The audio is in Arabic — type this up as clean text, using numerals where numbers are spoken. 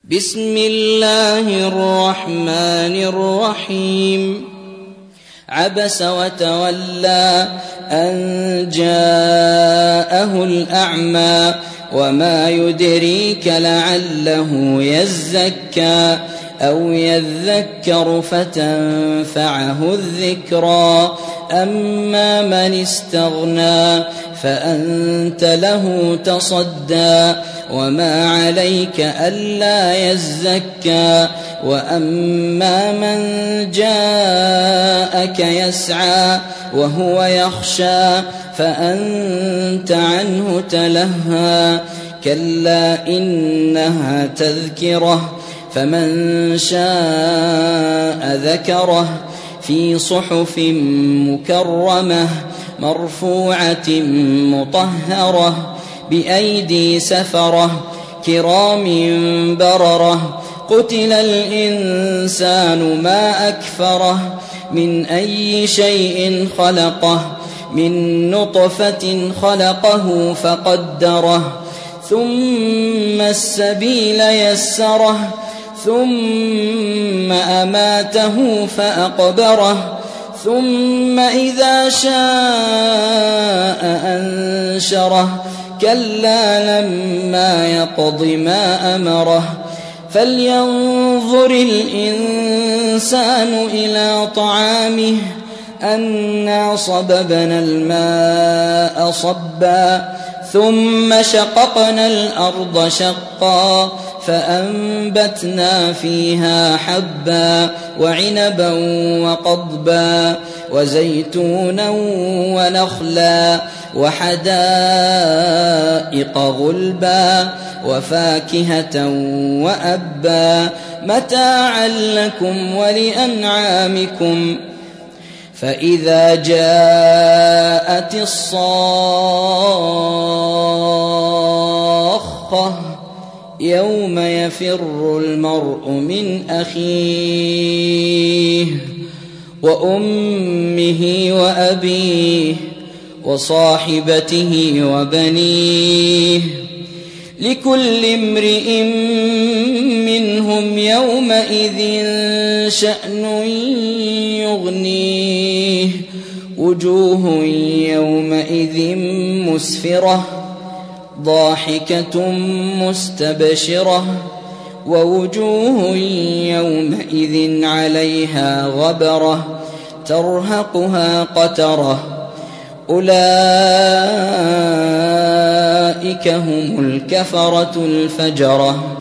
بسم الله الرحمن الرحيم عبس وتولى أن جاءه الأعمى وما يدريك لعله يزكى أو يذكر فتنفعه الذكرى أما من استغنى فأنت له تصدى وما عليك ألا يزكى وأما من جاءك يسعى وهو يخشى فأنت عنه تلهى كلا إنها تذكرة فمن شاء ذكره في صحف مكرمة مرفوعة مطهرة بأيدي سفرة كرام بررة قتل الإنسان ما أكفره من أي شيء خلقه من نطفة خلقه فقدره ثم السبيل يسره ثم أماته فأقبره ثم إذا شاء أنشره كلا لما يقض ما أمره فلينظر الإنسان إلى طعامه أنا صببنا الماء صبا ثم شققنا الأرض شقا فأنبتنا فيها حبا وعنبا وقضبا وزيتونا ونخلا وحدائق غلبا وفاكهة وأبا متاعا لكم ولأنعامكم فإذا جاءت الصاخة يوم يفر المرء من أخيه وأمه وأبيه وصاحبته وبنيه لكل امرئ منهم يومئذ شأن يغنيه وجوه يومئذ مسفرة ضاحكة مستبشرة ووجوه يومئذ عليها غبرة ترهقها قترة أولئك هم الكفرة الفجرة.